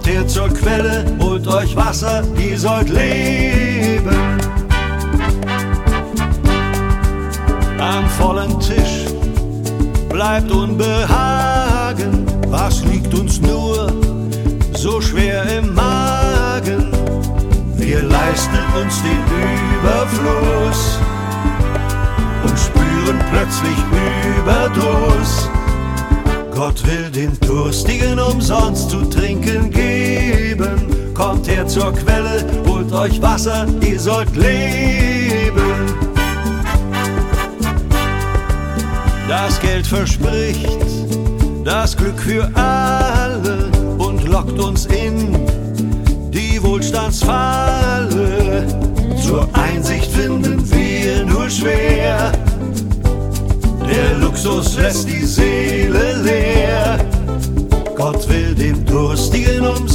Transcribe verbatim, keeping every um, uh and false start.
Kommt her zur Quelle, holt euch Wasser, ihr sollt leben. Am vollen Tisch bleibt Unbehagen. Was liegt uns nur so schwer im Magen? Wir leisten uns den Überfluss und spüren plötzlich Überdruss. Gott will den Durstigen umsonst zu trinken geben. Kommt her zur Quelle, holt euch Wasser, ihr sollt leben. Das Geld verspricht das Glück für alle und lockt uns in die Wohlstandsfalle. Zur Einsicht finden wir nur schwer. Der Luxus lässt die Seele leer. Gott will dem Durstigen umsonst